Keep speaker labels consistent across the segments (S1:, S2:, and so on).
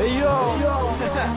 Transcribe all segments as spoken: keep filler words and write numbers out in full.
S1: Йоу,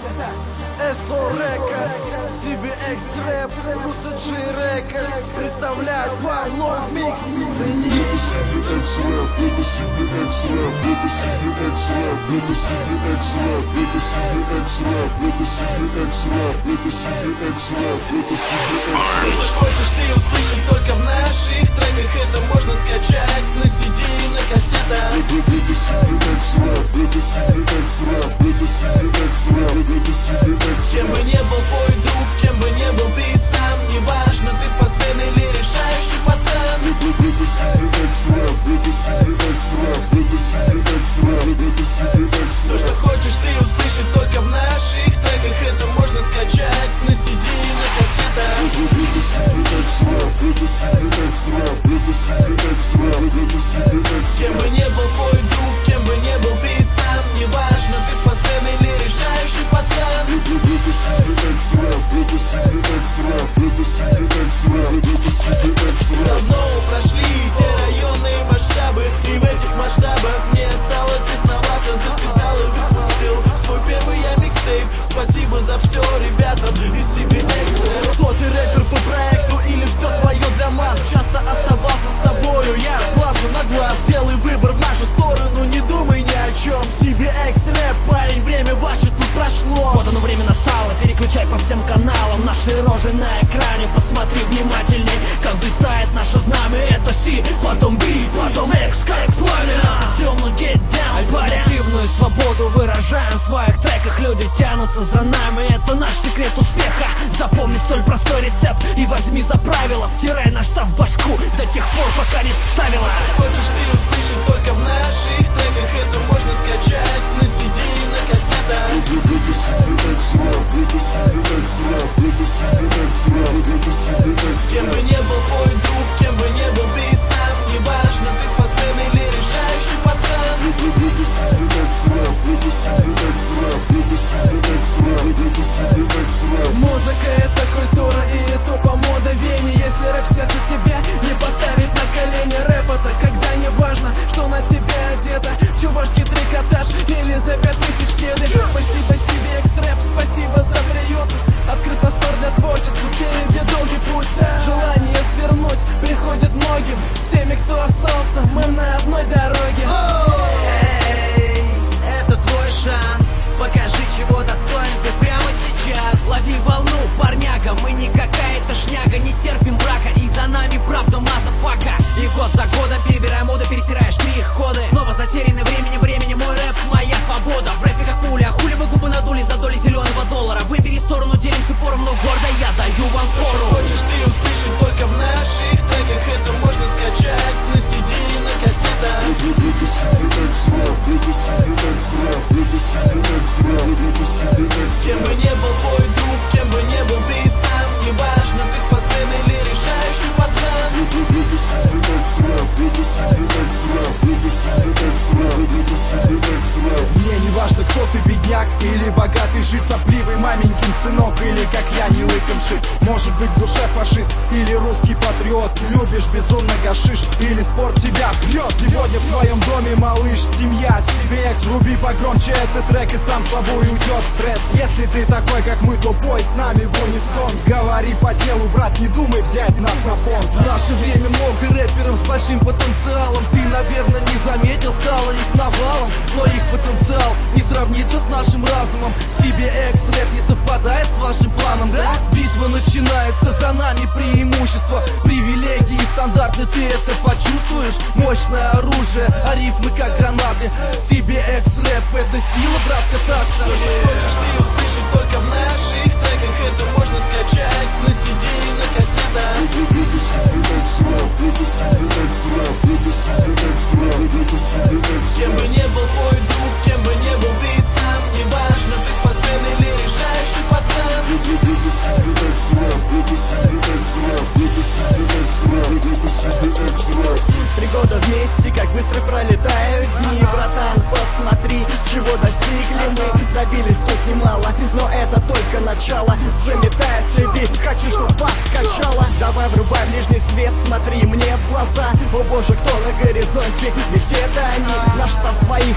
S1: эс о Records, си би экс Rap, Руса G Records представляют вам лонг микс. Цените.
S2: Это си би экс Rap, это си би экс Rap, это си би экс Rap, это си би экс Rap, это си би экс Rap, это си би экс Rap, это си би экс Rap, это си би экс Rap.
S3: Все, что хочешь ты услышать только в наших треках, это можно скачать на си ди и на кассетах.
S2: Это си би экс Rap, это си би экс Rap, это си би экс Rap, это си би экс Rap.
S3: Кем бы не был твой друг, кем бы не был ты сам, неважно, ты спортсмен или решающий пацан.
S2: Это си би экс Rap, это си би экс Rap, это си би экс Rap, это си би экс Rap.
S3: Все, что хочешь ты услышать только в наших треках, это можно скачать на си ди и на кассетах.
S2: Это си би экс Rap, это си би экс Rap, это си би экс Rap, это си би экс Rap.
S3: Кем бы не был твой друг, кем бы не был ты сам, неважно, ты спортсмен или решающий пацан.
S2: Это си би экс Rap, это си би экс Rap, это си би экс Rap, это си би экс Rap.
S3: Давно прошли те районные масштабы, и в этих масштабах мне стало тесновато. Записал и выпустил свой первый я микстейп. Спасибо за все ребятам из си би экс Rap.
S1: Кто ты, рэпер по проекту или все твое для масс? Часто оставался с собою, я с глазу на глаз. Делай выбор в нашу сторону, не думай ни о чем. си би экс Rap, парень, время ваше тут прошло.
S4: Вот оно время настало, переключай по всем каналам. Наши рожи на экране, посмотри внимательней, как блистает наше знамя. Это Си, потом Би, потом Экс, как славина. Стрёмно get down, парень. Альтернативную свободу выражаем в своих треках. Люди тянутся за нами, это наш секрет успеха. Запомни столь простой рецепт и возьми за правило. Втирай наш штав в башку до тех пор, пока не вставила.
S3: Что хочешь ты услышать только в наших треках, это можно скачать на си ди и на кассетах.
S2: Это си би экс Rap, это си би экс Rap, это си би экс Rap, это си би экс Rap.
S3: Кем бы не был твой друг, кем бы не был ты сам, неважно, ты спортсмен или решающий пацан.
S2: Это си би экс Rap, это си би экс Rap, это си би экс Rap, это си би экс Rap.
S1: Музыка это культура и это по мода вене. Если рэп в сердце тебя не поставит на колени. Рэп это когда не важно, что на тебе одето. Чувашский трикотаж или за пять тысяч кеды. Спасибо си би экс Rap, спасибо за приют. Открыт простор для творчества, впереди долгий путь. Желание свернуть приходит многим. С теми, кто остался, мы на одной дороге.
S5: Эй, это твой шанс. Покажи, чего достоин ты прямо сейчас. Лови волну, парняга, мы не какая-то шняга. Не терпим брака, и за нами правда мазафака. И год за годом перебирая моду, перетираешь штрих-коды. Снова затеряны временем, временем мой рэп, моя свобода. В рэпе как пуля, хули вы губы надули за доли зеленого доллара. Выбери сторону, делимся поровну, гордо я даю вам
S3: Все, что
S5: фору.
S3: хочешь ты услышать только в наших треках, это можно скачать на си ди и на кассетах.
S2: Это си би экс Rap, это си би экс Rap, это си би экс Rap, это си би экс
S3: Кем бы
S2: Rap.
S3: не был твой друг, кем бы не был ты сам, неважно, ты спортсмен или решающий пацан.
S2: Это си би экс Rap, это си би экс Rap, это си би экс Rap, это си би экс Rap.
S1: Мне не важно, кто ты, бедняк или богатый жид, сопливый маменькин сынок, или как я, не лыком шит. Может быть в душе фашист или русский патриот. Любишь безумно гашиш или спорт тебя бьет. Сегодня в твоем доме, малыш, семья. си би экс, вруби погромче этот трек и сам собой уйдет стресс. Если ты такой, как мы, то бой с нами в унисон. Говори по делу, брат, не думай взять нас на фон. В наше время много рэперов с большим потенциалом. Ты, наверное, не заметил, стало их навалом. Но их потенциал не сравнится с нашим разумом. си би экс рэп не совпадает с вашим планом, да? Битва начинается, за нами преимущество. Привилегии стандарты, ты это почувствуешь? Мощное оружие, а рифмы как гранаты. си би экс рэп это сила, братка, так.
S3: Все, что хочешь ты услышать только в наших треках, это можно скачать на си ди и на кассетах.
S2: Это си би экс Rap, это си би экс Rap, это си би экс Rap, это си би экс
S3: Кем бы
S2: Rap.
S3: не был твой друг, кем бы не был ты сам, неважно, ты спортсмен или решающий пацан.
S2: Это си би экс Rap, это си би экс Rap, это си би экс Rap, это си би экс Rap.
S1: Три года вместе, как быстро пролетают дни. Братан, посмотри, чего достигли мы. Добились тут немало, но это только начало. Заметая следы, хочу, чтоб вас качало. Давай врубай ближний свет, смотри мне в глаза. О боже, кто на горизонте, ведь это они. Наш штаб твоих колонн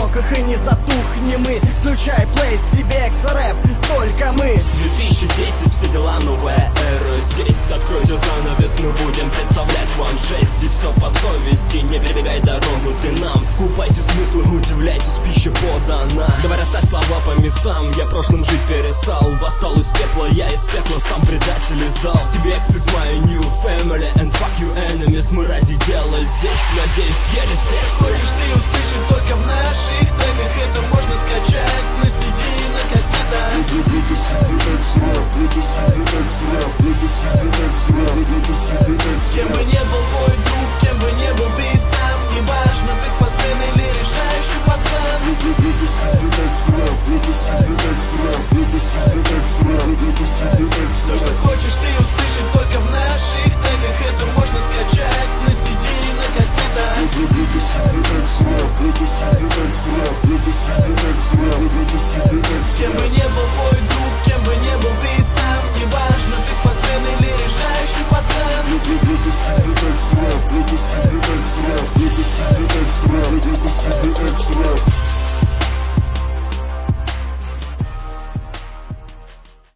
S6: потоках и не затухнем мы. Включай плей, си би экс рэп, только мы.
S3: две тысячи десять, все дела, новая эра. Здесь откройте занавес, мы будем представлять вам жесть. И все по совести, не перебегай дорогу ты нам. Вкупайте смыслы, удивляйтесь, пища подана. Давай расставь слова по местам, я прошлым жить перестал. Восстал из пепла, я из пепла, сам предатель издал. си би экс is my new family and fuck you enemies. Мы ради дела здесь, надеюсь, съели все.
S5: Что хочешь ты услышать только в наших треках, это можно скачать на си ди и на кассетах.
S2: Это си би экс рэп, это си би экс рэп, это си би экс рэп, это си би экс рэп.
S5: Кем бы не был твой друг, кем бы не был ты сам, неважно, ты спортсмен или решающий пацан.
S2: Это си би экс рэп, это си би экс рэп, это си би экс рэп, это си би экс
S5: Все,
S2: рэп.
S5: что хочешь ты услышать только в наших треках, это можно скачать на си ди и на кассетах.
S2: Это си би экс рэп, это си би экс рэп, это си би экс рэп, это си би экс
S5: Кем бы
S2: рэп.
S5: не был твой друг, кем бы не был ты сам, неважно, ты спортсмен или решающий пацан.
S2: Это си би экс рэп, это си би экс рэп, это си би экс рэп, это си би экс рэп.